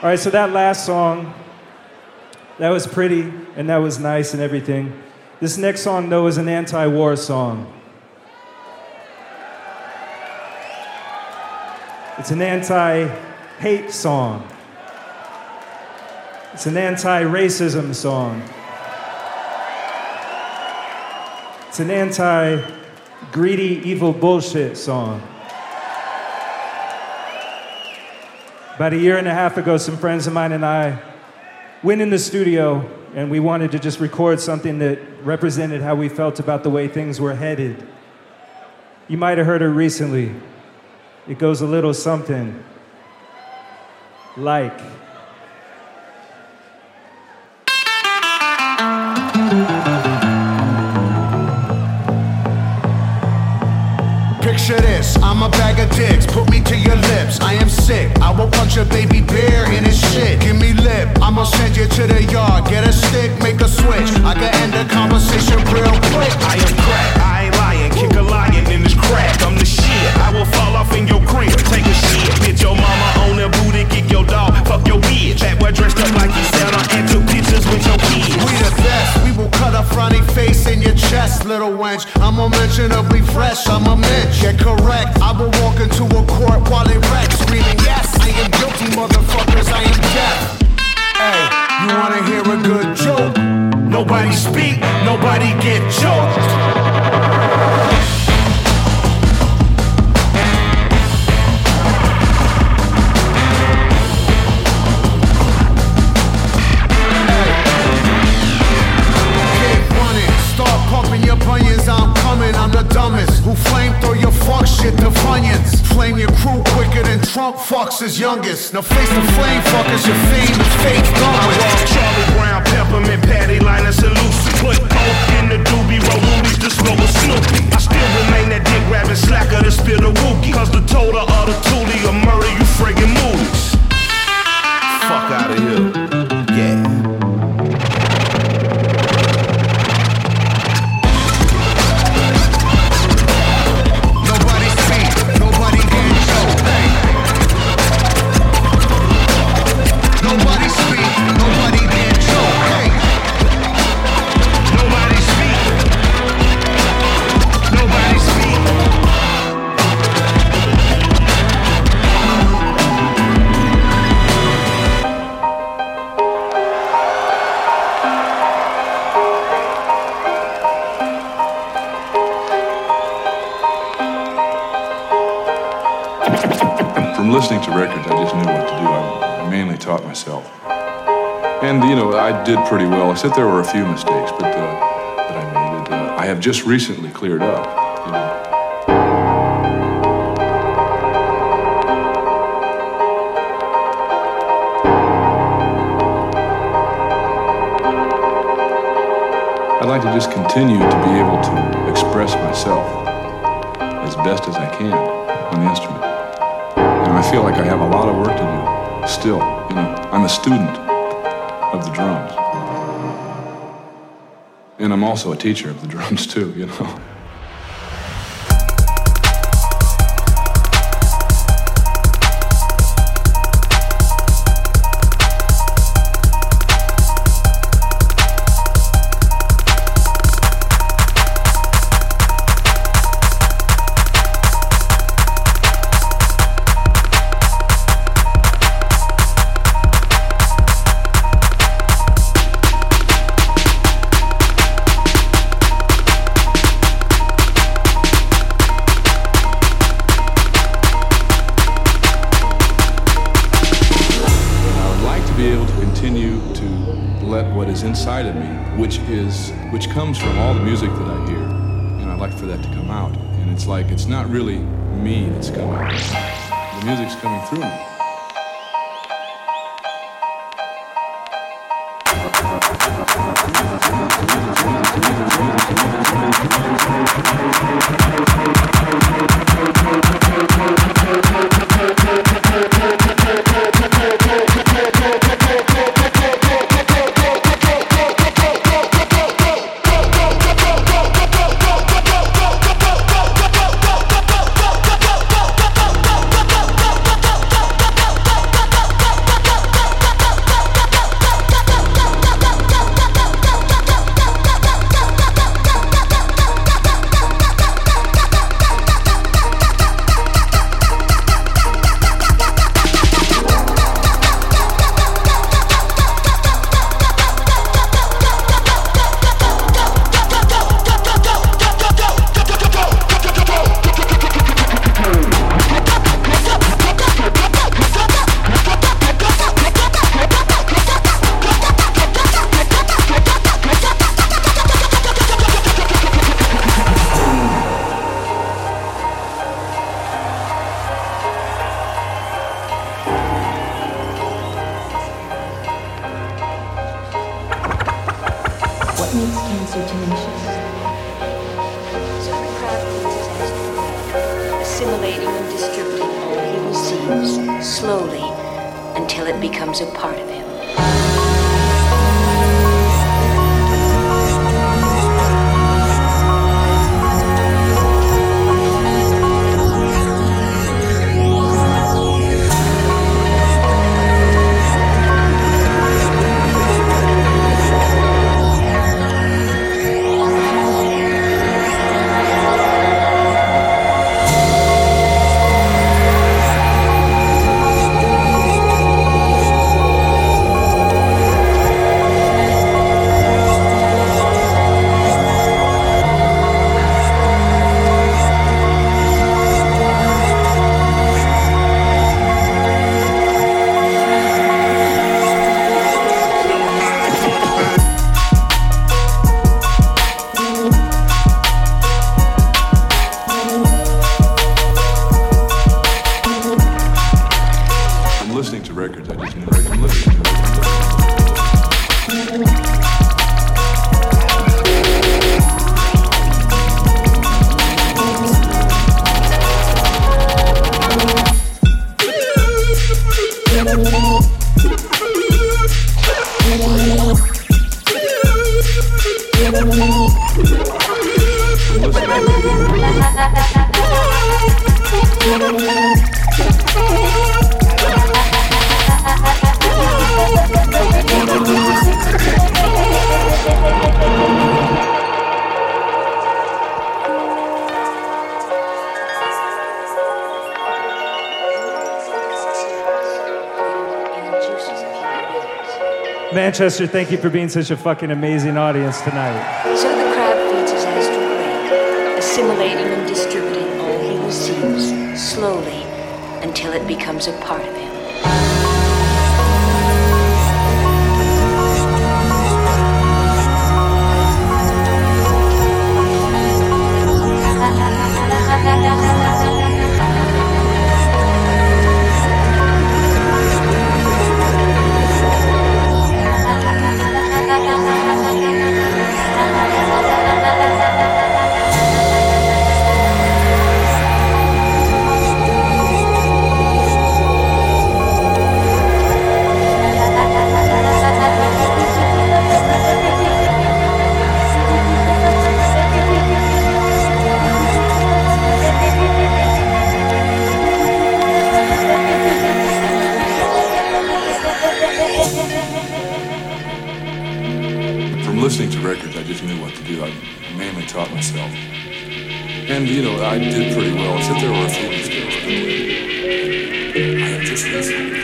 All right, so that last song, that was pretty and that was nice and everything. This next song, though, is an anti-war song. It's an anti-hate song. It's an anti-racism song. It's an anti-greedy, evil bullshit song. About a year and a half ago, some friends of mine and I went in the studio and we wanted to just record something that represented how we felt about the way things were headed. You might have heard it recently. It goes a little something like... Picture this, I'm a bag of dicks, put me to your lips. I am sick, I will punch a baby bear in his shit. Give me lip, I'ma send you to the yard. Get a stick, make a switch, I can end the conversation real quick. I am crack, I ain't lying, kick a lion in this crack. I'm the shit, I will fall off in your crib. Take a shit, bitch your mama on her booty, kick your dog, fuck your bitch. That boy dressed up like he Santa and took pictures with your kids. We the best, we will cut a frowny face in your chest, little wench. I'm unmentionably fresh, I'm a mensch. Get correct, I will walk into a court while it wrecks, screaming, yes, I am guilty, motherfuckers, I am deaf. Hey, you wanna hear a good joke? Nobody speak, nobody get choked. I'm coming, I'm the dumbest. Who flamethrow your fuck shit to Funyuns? Flame your crew quicker than Trump fucks his youngest. Now face the flame fuckers, your fame is fake gone. I walk Charlie Brown, Peppermint, Patty, Linus, and Lucy. Put coke in the doobie, roll movies to smoke a Snoopy. I still remain that dick grabbing slacker to spill the wookie. Cause the total of the toolie will murder you friggin' movies. Fuck out of here. Yeah. Listening to records, I just knew what to do. I mainly taught myself. And, I did pretty well, except there were a few mistakes, but I made it. I have just recently cleared up, I'd like to just continue to be able to express myself as best as I can on the instrument. I feel like I have a lot of work to do still. I'm a student of the drums. And I'm also a teacher of the drums too, inside of me, which comes from all the music that I hear, and I'd like for that to come out. And it's like it's not really me that's coming. The music's coming through me. answer to nations. So the crowd moves, assimilating and distributing all he receives, slowly, until it becomes a part of him. Manchester, thank you for being such a fucking amazing audience tonight. So the crowd feeds his astral ray, assimilating and distributing all he receives, slowly, until it becomes a part of him. Listening to records, I just knew what to do. I mainly taught myself. And, you know, I did pretty well, except there were a few mistakes. I just listened.